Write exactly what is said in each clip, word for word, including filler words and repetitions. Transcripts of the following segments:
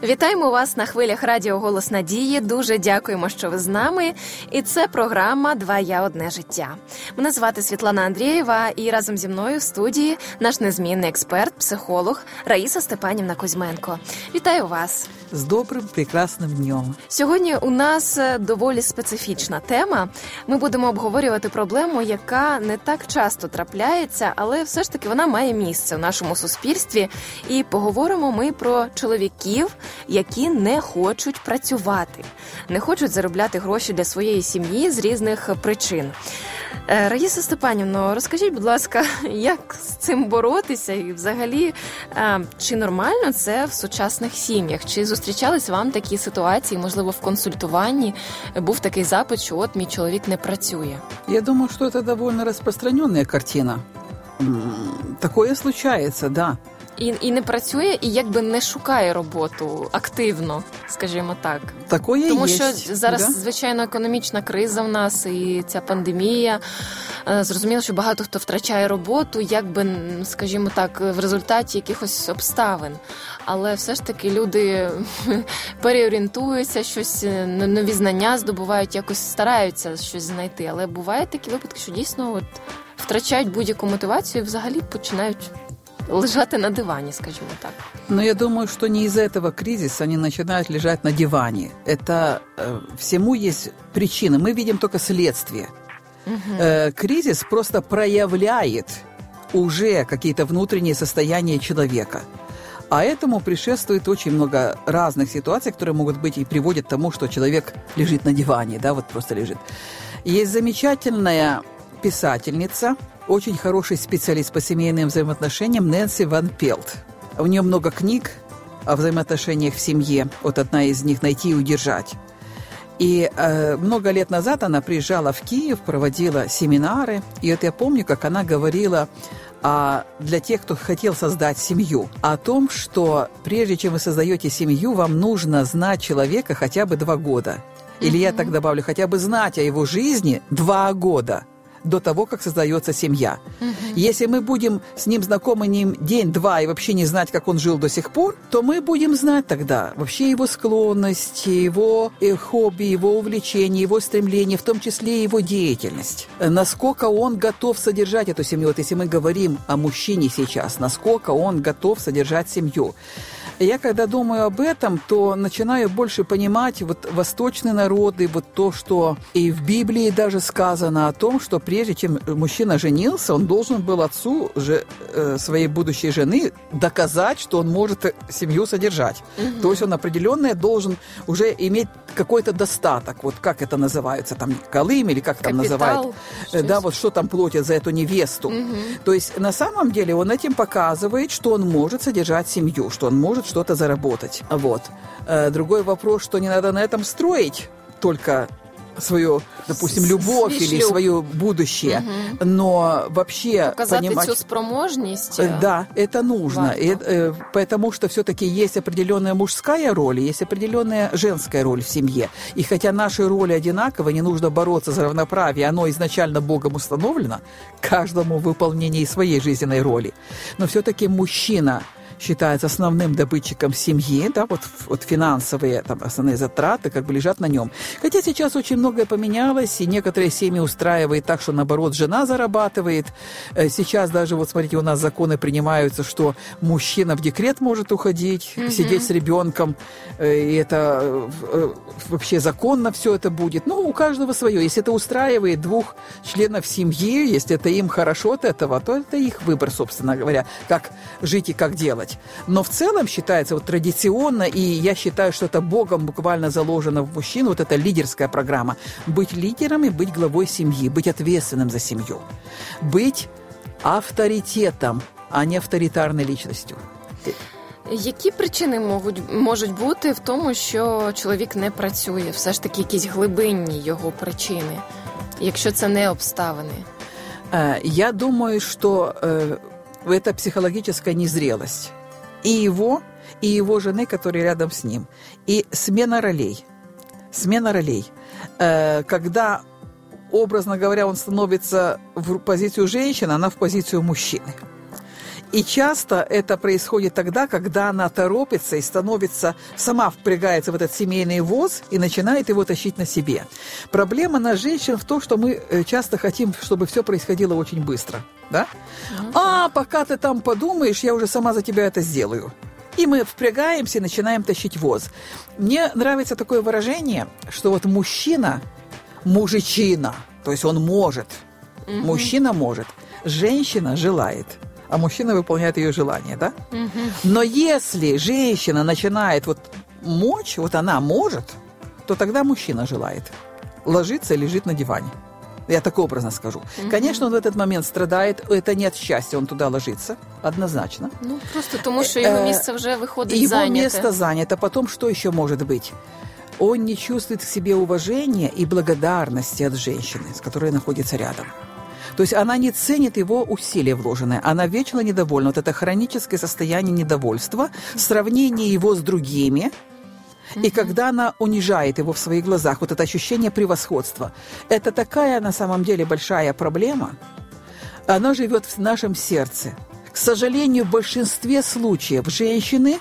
Вітаємо вас на хвилях радіо «Голос Надії». Дуже дякуємо, що ви з нами. І це програма «Два я, одне життя». Мене звати Світлана Андрієва, і разом зі мною в студії наш незмінний експерт, психолог Раїса Степанівна Кузьменко. Вітаю вас! З добрим, прекрасним днем. Сьогодні у нас доволі специфічна тема. Ми будемо обговорювати проблему, яка не так часто трапляється, але все ж таки вона має місце в нашому суспільстві. І поговоримо ми про чоловіків, які не хочуть працювати, не хочуть заробляти гроші для своєї сім'ї з різних причин. Раїса Степанівно, розкажіть, будь ласка, як з цим боротися і взагалі, чи нормально це в сучасних сім'ях? Чи зустрічались вам такі ситуації, можливо, в консультуванні був такий запит, що от мій чоловік не працює? Я думаю, что это довольно распространенная картина. Такое случается, да. І, і не працює, і якби не шукає роботу активно, скажімо так. Такое Тому є. що зараз, да? звичайно, економічна криза в нас і ця пандемія. Зрозуміло, що багато хто втрачає роботу, якби, скажімо так, в результаті якихось обставин. Але все ж таки люди переорієнтуються, щось, нові знання здобувають, якось стараються щось знайти. Але бувають такі випадки, що дійсно от, втрачають будь-яку мотивацію і взагалі починають лежать на диване, скажем так. Но я думаю, что не из-за этого кризиса они начинают лежать на диване. Это э, всему есть причина. Мы видим только следствие. Угу. Э, кризис просто проявляет уже какие-то внутренние состояния человека. А этому предшествует очень много разных ситуаций, которые могут быть и приводят к тому, что человек лежит на диване, да, вот просто лежит. Есть замечательная писательница, очень хороший специалист по семейным взаимоотношениям Нэнси Ван Пелт. У нее много книг о взаимоотношениях в семье. Вот одна из них «Найти и удержать». И э, много лет назад она приезжала в Киев, проводила семинары. И вот я помню, как она говорила а, для тех, кто хотел создать семью, о том, что прежде чем вы создаете семью, вам нужно знать человека хотя бы два года. Или mm-hmm. я так добавлю, хотя бы знать о его жизни два года. До того, как создается семья. Угу. Если мы будем с ним знакомы не день-два и вообще не знать, как он жил до сих пор, то мы будем знать тогда вообще его склонности, его хобби, его увлечения, его стремления, в том числе его деятельность. Насколько он готов содержать эту семью. Вот если мы говорим о мужчине сейчас, насколько он готов содержать семью. Я когда думаю об этом, то начинаю больше понимать вот восточные народы, вот то, что и в Библии даже сказано о том, что прежде чем мужчина женился, он должен был отцу же, э, своей будущей жены доказать, что он может семью содержать. Угу. То есть он определенное должен уже иметь какой-то достаток. Вот как это называется, там, колым или как там называют. Да, вот что там платят за эту невесту. Угу. То есть на самом деле он этим показывает, что он может содержать семью, что он может что-то заработать. Вот. Другой вопрос, что не надо на этом строить только свою, допустим, любовь Свій или свое будущее, угу. но вообще показать понимать... всю спроможность. Да, это нужно, и, э, потому что все-таки есть определенная мужская роль, есть определенная женская роль в семье. И хотя наши роли одинаковы, не нужно бороться за равноправие, оно изначально Богом установлено, каждому в выполнении своей жизненной роли. Но все-таки мужчина считается основным добытчиком семьи, да, вот, вот финансовые там, основные затраты как бы лежат на нем. Хотя сейчас очень многое поменялось, и некоторые семьи устраивают так, что, наоборот, жена зарабатывает. Сейчас даже, вот смотрите, у нас законы принимаются, что мужчина в декрет может уходить, mm-hmm. сидеть с ребенком, и это вообще законно все это будет. Ну, у каждого свое. Если это устраивает двух членов семьи, если это им хорошо от этого, то это их выбор, собственно говоря, как жить и как делать. Но в целом считается вот традиционно, и я считаю, что это Богом буквально заложено в мужчину, вот эта лидерская программа. Быть лидером и быть главой семьи, быть ответственным за семью. Быть авторитетом, а не авторитарной личностью. Які причини можуть, можуть бути в тому, що чоловік не працює? Все ж таки якісь глибинні його причини, якщо це не обставини? Я думаю, что это психологическая незрелость. И его, и его жены, которые рядом с ним. И смена ролей. Смена ролей. Когда, образно говоря, он становится в позицию женщины, она в позицию мужчины. И часто это происходит тогда, когда она торопится и становится, сама впрягается в этот семейный воз и начинает его тащить на себе. Проблема нас, женщин, в том, что мы часто хотим, чтобы все происходило очень быстро. Да? Mm-hmm. А пока ты там подумаешь, я уже сама за тебя это сделаю. И мы впрягаемся и начинаем тащить воз. Мне нравится такое выражение, что вот мужчина, мужичина, то есть он может, mm-hmm. мужчина может, женщина желает. А мужчина выполняет ее желание, да? Угу. Но если женщина начинает вот мочь, вот она может, то тогда мужчина желает. Ложится и лежит на диване. Я так образно скажу. Угу. Конечно, он в этот момент страдает. Это не от счастья, он туда ложится. Однозначно. Ну, просто тому, что его место уже выходит его занято. Его место занято. Потом, что еще может быть? Он не чувствует к себе уважения и благодарности от женщины, с которой находится рядом. То есть она не ценит его усилия вложенные, она вечно недовольна. Вот это хроническое состояние недовольства, сравнение его с другими, mm-hmm. и когда она унижает его в своих глазах, вот это ощущение превосходства, это такая на самом деле большая проблема, она живет в нашем сердце. К сожалению, в большинстве случаев женщины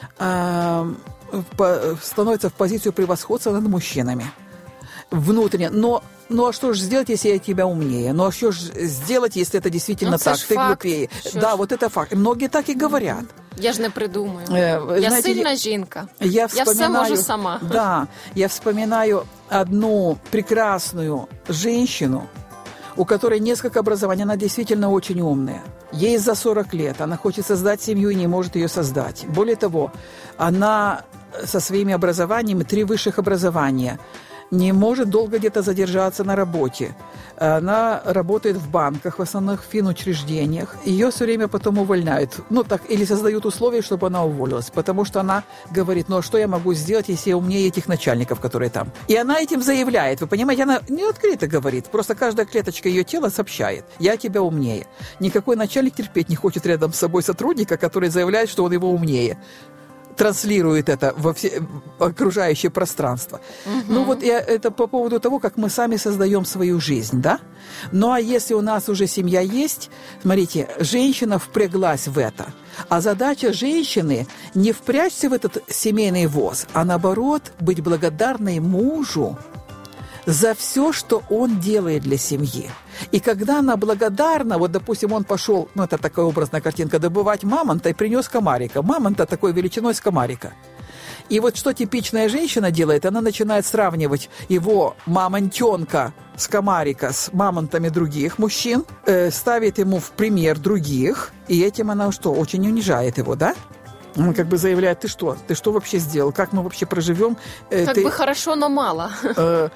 э, по, становятся в позицию превосходства над мужчинами. Внутренне. Но, ну а что же сделать, если я тебя умнее? Ну а что же сделать, если это действительно ну, так? Ты факт. Глупее. Що да, ж? Вот это факт. Многие так и говорят. Я ж не придумаю. Э, я знаете, сильна жінка. Я, я все можу сама. Да, я вспоминаю одну прекрасную женщину, у которой несколько образований. Она действительно очень умная. Ей за сорок лет. Она хочет создать семью и не может ее создать. Более того, она со своими образованиями, три высших образования, не может долго где-то задержаться на работе. Она работает в банках, в основных финучреждениях. Ее все время потом увольняют. Ну, так, или создают условия, чтобы она уволилась. Потому что она говорит, ну, а что я могу сделать, если я умнее этих начальников, которые там? И она этим заявляет. Вы понимаете, она не открыто говорит. Просто каждая клеточка ее тела сообщает. Я тебя умнее. Никакой начальник терпеть не хочет рядом с собой сотрудника, который заявляет, что он его умнее. Транслирует это во все окружающее пространство. Угу. Ну вот я, это по поводу того, как мы сами создаем свою жизнь, да? Ну а если у нас уже семья есть, смотрите, женщина впряглась в это. А задача женщины не впрячься в этот семейный воз, а наоборот быть благодарной мужу за все, что он делает для семьи. И когда она благодарна, вот, допустим, он пошел, ну, это такая образная картинка, добывать мамонта и принес комарика. Мамонта такой величиной с комарика. И вот что типичная женщина делает, она начинает сравнивать его мамонтенка с комарика с мамонтами других мужчин, э, ставит ему в пример других, и этим она что, очень унижает его, да? Он как бы заявляет, ты что, ты что вообще сделал, как мы вообще проживем? Э, как ты... бы хорошо, но мало. Э,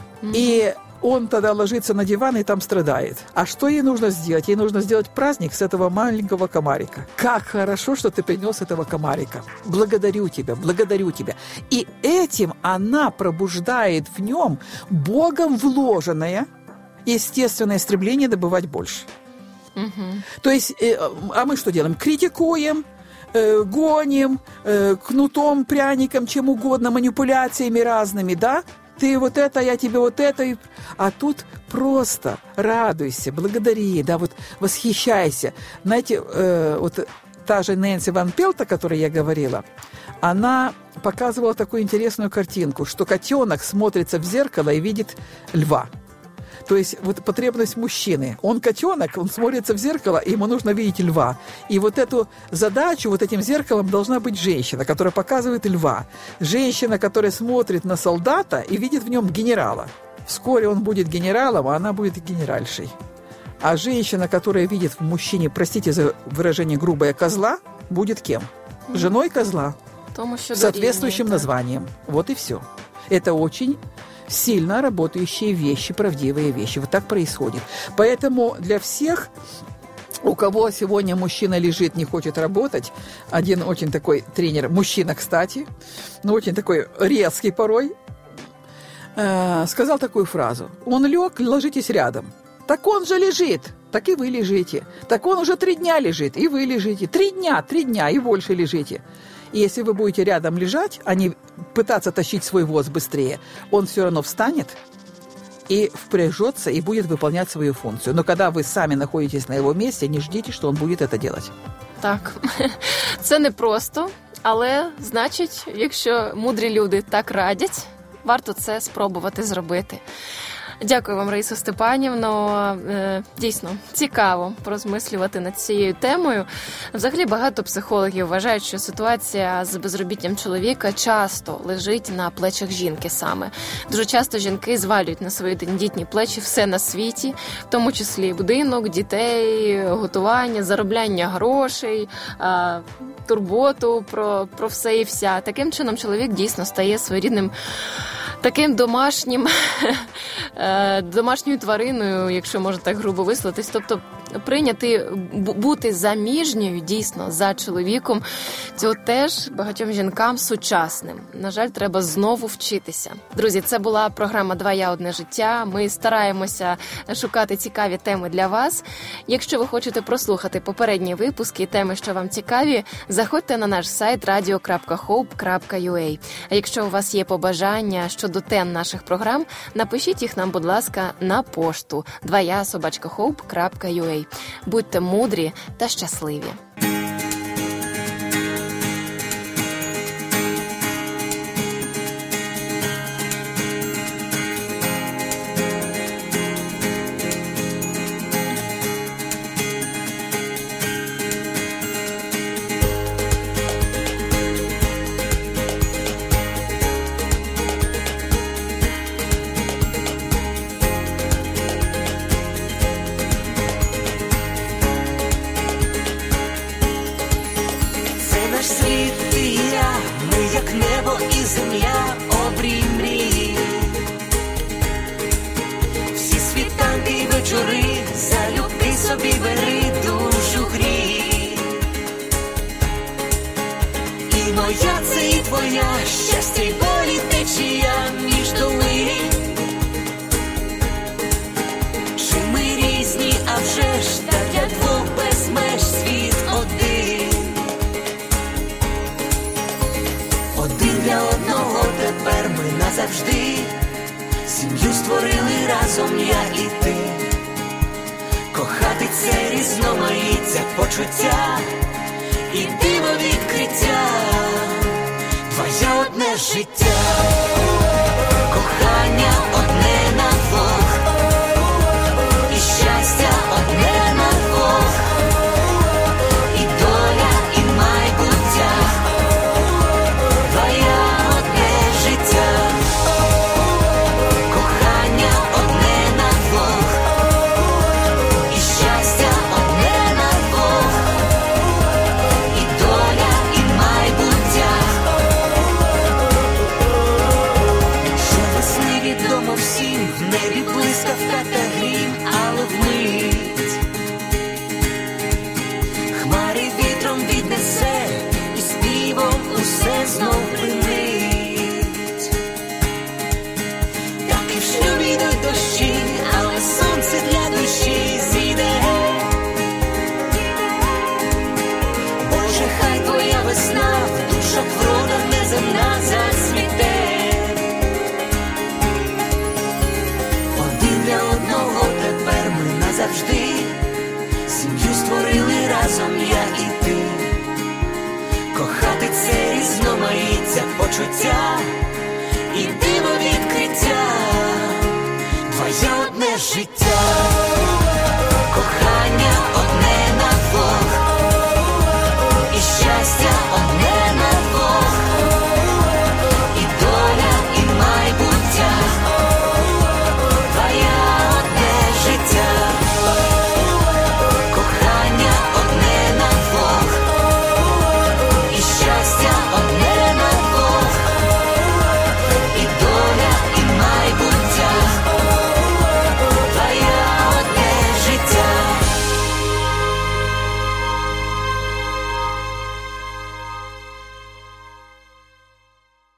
и он тогда ложится на диван и там страдает. А что ей нужно сделать? Ей нужно сделать праздник с этого маленького комарика. Как хорошо, что ты принес этого комарика. Благодарю тебя, благодарю тебя. И этим она пробуждает в нем Богом вложенное естественное стремление добывать больше. Угу. То есть, э, а мы что делаем? Критикуем, э, гоним, э, кнутом, пряником, чем угодно, манипуляциями разными, да? Ты вот это, я тебе вот это. А тут просто радуйся, благодари, да, вот восхищайся. Знаете, э, вот та же Нэнси Ван Пелт, о которой я говорила, она показывала такую интересную картинку, что котенок смотрится в зеркало и видит льва. То есть вот потребность мужчины. Он котенок, он смотрится в зеркало, и ему нужно видеть льва. И вот эту задачу, вот этим зеркалом должна быть женщина, которая показывает льва. Женщина, которая смотрит на солдата и видит в нем генерала. Вскоре он будет генералом, а она будет генеральшей. А женщина, которая видит в мужчине, простите за выражение грубое, козла, будет кем? Женой козла. С соответствующим названием. Вот и все. Это очень сильно работающие вещи, правдивые вещи. Вот так происходит. Поэтому для всех, у кого сегодня мужчина лежит, не хочет работать, один очень такой тренер, мужчина, кстати, но очень такой резкий порой, э, сказал такую фразу. Он лег, ложитесь рядом. Так он же лежит, так и вы лежите. Так он уже три дня лежит, и вы лежите. Три дня, три дня, и больше лежите. И если вы будете рядом лежать, а не пытаться тащить свой воз быстрее, он все равно встанет и впряжется, и будет выполнять свою функцию. Но когда вы сами находитесь на его месте, не ждите, что он будет это делать. Так, це непросто, але, значить, якщо мудрі люди так радять, варто це спробувати зробити. Дякую вам, Раїсо Степанівно. Дійсно, цікаво порозмислювати над цією темою. Взагалі, багато психологів вважають, що ситуація з безробіттям чоловіка часто лежить на плечах жінки саме. Дуже часто жінки звалюють на свої тендітні плечі все на світі, в тому числі будинок, дітей, готування, заробляння грошей, турботу про, про все і вся. Таким чином, чоловік дійсно стає своєрідним таким домашнім, домашньою твариною, якщо можна так грубо висловитись. Тобто прийняти, бути заміжньою дійсно за чоловіком, цього теж багатьом жінкам сучасним. На жаль, треба знову вчитися. Друзі, це була програма «Два я, одне життя». Ми стараємося шукати цікаві теми для вас. Якщо ви хочете прослухати попередні випуски і теми, що вам цікаві, заходьте на наш сайт радіо крапка хоуп крапка ю а. А якщо у вас є побажання щодо тем наших програм, напишіть їх нам, будь ласка, на пошту два я собачка хоуп крапка ю а. Будьте мудрі та щасливі. Моя це і твоя, щастя й болі течія між долин. Чи ми різні, а вже ж так для двох без меж світ один. Один для одного тепер ми назавжди. Сім'ю створили разом я і ти. Кохати це різноманіття почуття і диво відкриття. Твоє одне життя, кохання одне.